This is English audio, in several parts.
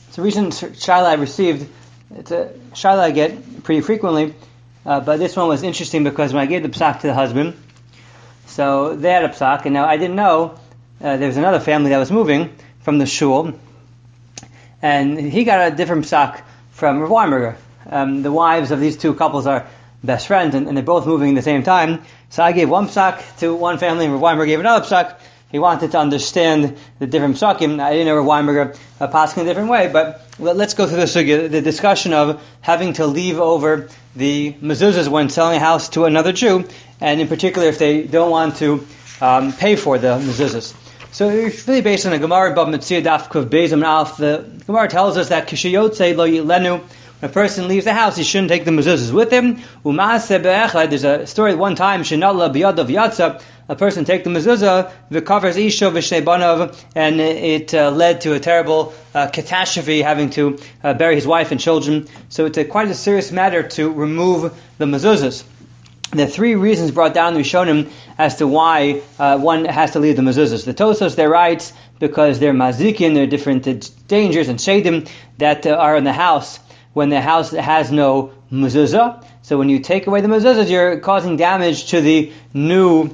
It's a recent shaila I received. It's a shaila I get pretty frequently, but this one was interesting because when I gave the psak to the husband, so they had a psak, and now I didn't know there was another family that was moving from the shul, and he got a different psak from Rav Weinberger. The wives of these two couples are best friends, and they're both moving at the same time. So I gave one psak to one family, and Rav Weinberger gave another psak. He wanted to understand the different psakim. I didn't know Rav Weinberger passed in a different way, but let's go through the discussion of having to leave over the mezuzahs when selling a house to another Jew, and in particular if they don't want to pay for the mezuzahs. So it's really based on a Gemara, Bab Metzia Daf Kuv Beis Amud Aleph. The Gemara tells us that Kishayotze Lo Yilenu, when a person leaves the house, he shouldn't take the mezuzahs with him. There's a story one time, Shenala Biyadav Yatza, a person take the mezuzah, v'kavers isho v'shnei banav, and it led to a terrible catastrophe, having to bury his wife and children. So it's quite a serious matter to remove the mezuzahs. There are three reasons brought down in the Rishonim as to why one has to leave the mezuzahs. The Tosfos, they write, because they're mazikin, there are different dangers and shadim that are in the house when the house has no mezuzah. So when you take away the mezuzahs, you're causing damage to the new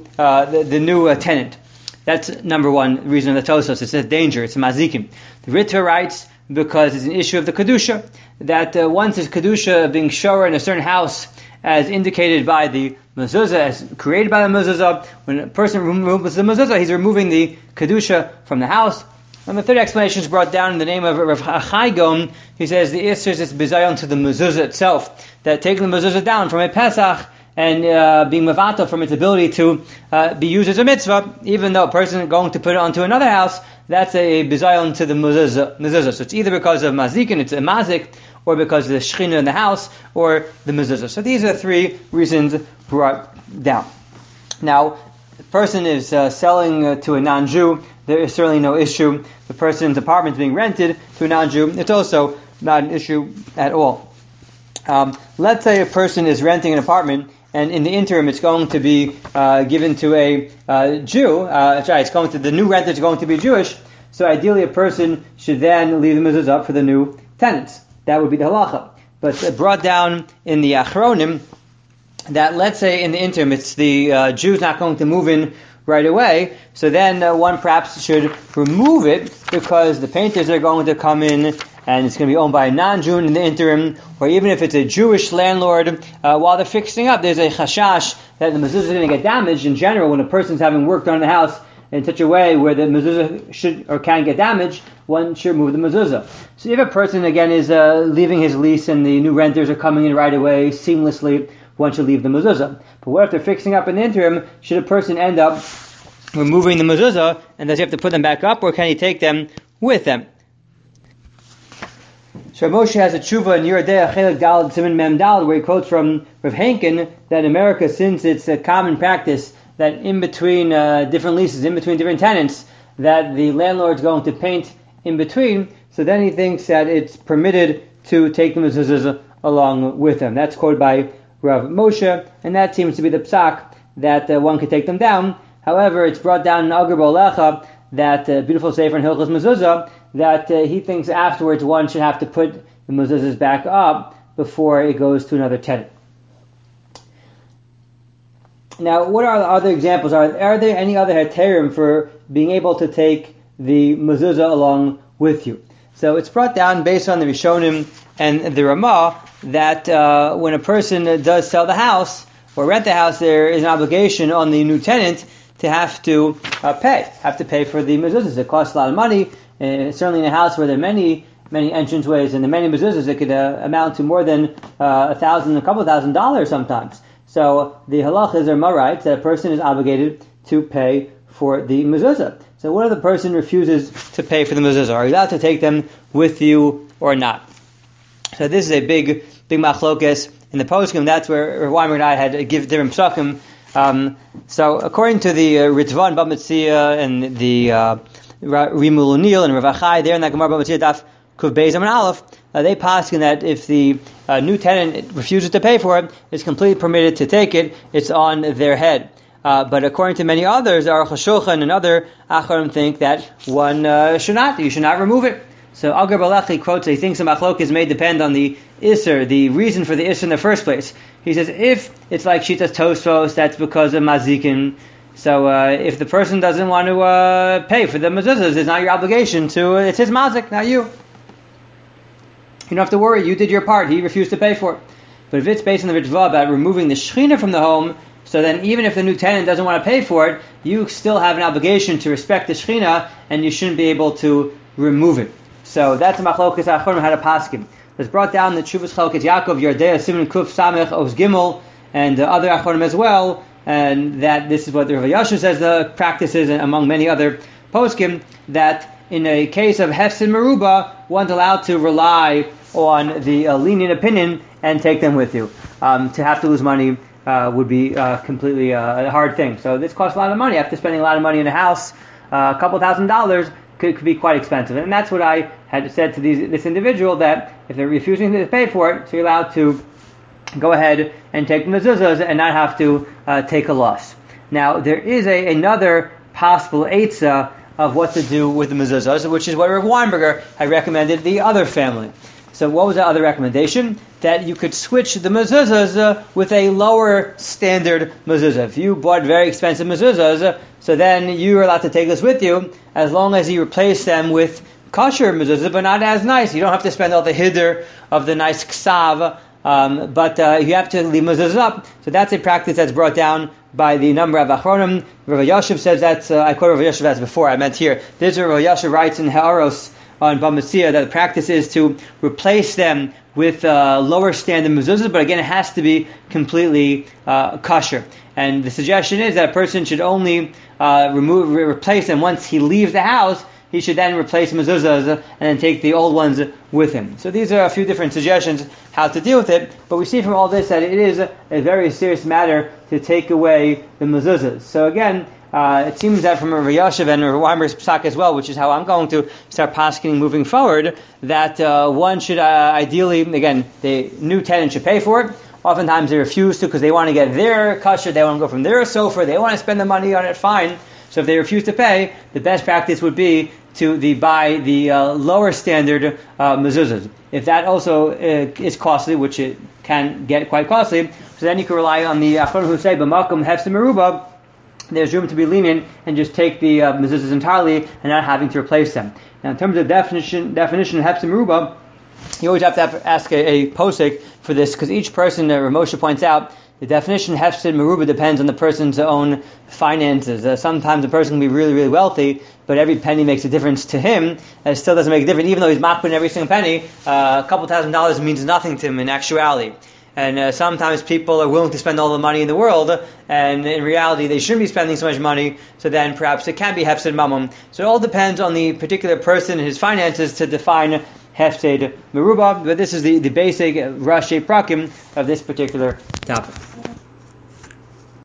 tenant. That's number one reason of the Tosfos. It says danger. It's mazikim. The Ritva writes because it's an issue of the kedusha, that once there's kedusha being shower in a certain house, as indicated by the mezuzah, as created by the mezuzah, when a person removes the mezuzah, he's removing the kedusha from the house. And the third explanation is brought down in the name of Rav Chai Gaon. He says the Isser is bizayon to the mezuzah itself, that taking the mezuzah down from a Pesach and being mavata from its ability to be used as a mitzvah, even though a person is going to put it onto another house, that's a bizayon to the mezuzah. So it's either because of mazikin, it's a mazik, or because of the shechina in the house, or the mezuzah. So these are three reasons brought down. Now, the person is selling to a non-Jew, there is certainly no issue. The person's apartment is being rented to a non-Jew, it's also not an issue at all. Let's say a person is renting an apartment, and in the interim it's going to be given to a Jew. It's going to, the new renter is going to be Jewish, so ideally a person should then leave the mezuzah up for the new tenants. That would be the halacha. But brought down in the Achronim that let's say in the interim it's the Jew's not going to move in right away, so then one perhaps should remove it because the painters are going to come in and it's going to be owned by a non-Jew in the interim, or even if it's a Jewish landlord, while they're fixing up, there's a chashash that the mezuzah is going to get damaged in general when a person's having work done in the house in such a way where the mezuzah should or can get damaged, one should move the mezuzah. So if a person, again, is leaving his lease and the new renters are coming in right away seamlessly, one should leave the mezuzah. But what if they're fixing up in the interim? Should a person end up removing the mezuzah, and does he have to put them back up, or can he take them with them? So Moshe has a tshuva in Yeridea Chelik Daled Siman Mem Daled, where he quotes from Rav Henkin that in America, since it's a common practice that in between different leases, in between different tenants, that the landlord's going to paint in between, so then he thinks that it's permitted to take the mezuzah along with them. That's quoted by Rav Moshe, and that seems to be the psak that one could take them down. However, it's brought down in Agar B'Olecha, that beautiful sefer in Hilchos Mezuzah, that he thinks afterwards one should have to put the mezuzahs back up before it goes to another tenant. Now, what are the other examples? Are there any other heterim for being able to take the mezuzah along with you? So it's brought down based on the Rishonim and the Ramah that when a person does sell the house or rent the house, there is an obligation on the new tenant to have to pay for the mezuzahs. It costs a lot of money. Certainly in a house where there are many entranceways and the many mezuzahs, it could amount to more than a couple $1,000 sometimes. So the halachas are writes that a person is obligated to pay for the mezuzah. So what if the person refuses to pay for the mezuzah? Are you allowed to take them with you or not? So this is a big machlokes in the poskim. That's where Weimer and I had to give different psakim. So according to the Ritva and Bab Metzia and the Rimul Unil and Rav Achai, there in that Gemara Bab Metzia Daf Kuv Beis Amud Aleph, they paskin that if the new tenant refuses to pay for it, it's completely permitted to take it. It's on their head. But according to many others, Aruch HaShulchan and other Acharim think that one should not. You should not remove it. So Agar Balechi quotes, he thinks the machlok is may depend on the Isser, the reason for the Isser in the first place. He says, if it's like Shitas Tosfos, that's because of Mazikin. So if the person doesn't want to pay for the mezuzahs, it's not your obligation to, it's his mazik, not you. You don't have to worry, you did your part, he refused to pay for it. But if it's based on the Ritva about removing the Shechina from the home, so then even if the new tenant doesn't want to pay for it, you still have an obligation to respect the Shechina, and you shouldn't be able to remove it. So that's the machlokas achronim how to paskin. It's brought down the Tshuvas Chalkes Yaakov, Yardea, Simon Kuf, Samech, Oz Gimel, and other achronim as well, and that this is what the Rav Yasher says the practice is, and among many other poskim, that in a case of Hefsin Meruba, one's allowed to rely on the lenient opinion and take them with you. To have to lose money would be completely a hard thing. So this costs a lot of money. After spending a lot of money in a house, a couple $1,000 could be quite expensive. And that's what I had said to this individual, that if they're refusing to pay for it, so you're allowed to go ahead and take the mezuzahs and not have to take a loss. Now, there is another possible eitzah of what to do with the mezuzahs, which is what Rav Weinberger had recommended the other family. So what was the other recommendation? That you could switch the mezuzahs with a lower standard mezuzah. If you bought very expensive mezuzahs, so then you are allowed to take this with you as long as you replace them with kosher mezuzah, but not as nice. You don't have to spend all the hiddur of the nice ksav, but you have to leave mezuzahs up. So that's a practice that's brought down by the number of achronim. Rav Yashiv says that's, I quoted Rav Yashiv as before, I meant here. This is Rav Yashiv writes in Ha'aros on Bamasiya that the practice is to replace them with lower standard mezuzahs, but again, it has to be completely kosher. And the suggestion is that a person should only replace them once he leaves the house. He should then replace mezuzahs and then take the old ones with him. So these are a few different suggestions how to deal with it, but we see from all this that it is a very serious matter to take away the mezuzahs. So again, it seems that from Rav Yashiv and Rav Weinberg's psak as well, which is how I'm going to start paskening moving forward, that one should ideally, again, the new tenant should pay for it. Oftentimes they refuse to because they want to get their kosher, they want to go from their sofa, they want to spend the money on it, fine. So if they refuse to pay, the best practice would be to buy the lower standard mezuzahs. If that also is costly, which it can get quite costly, so then you can rely on the achronim who say, b'makom hefsim meruba, there's room to be lenient and just take the mezuzahs entirely and not having to replace them. Now, in terms of definition of hefsim meruba, you always have to ask a posek for this, because each person, Ramosha points out, the definition hefsid meruba depends on the person's own finances. Sometimes a person can be really, really wealthy, but every penny makes a difference to him. It still doesn't make a difference, even though he's makbid every single penny. A couple $1,000s means nothing to him in actuality. And sometimes people are willing to spend all the money in the world, and in reality they shouldn't be spending so much money, so then perhaps it can be hefsid mamon. So it all depends on the particular person and his finances to define hefsid meruba, but this is the basic Rashi Prakim of this particular topic.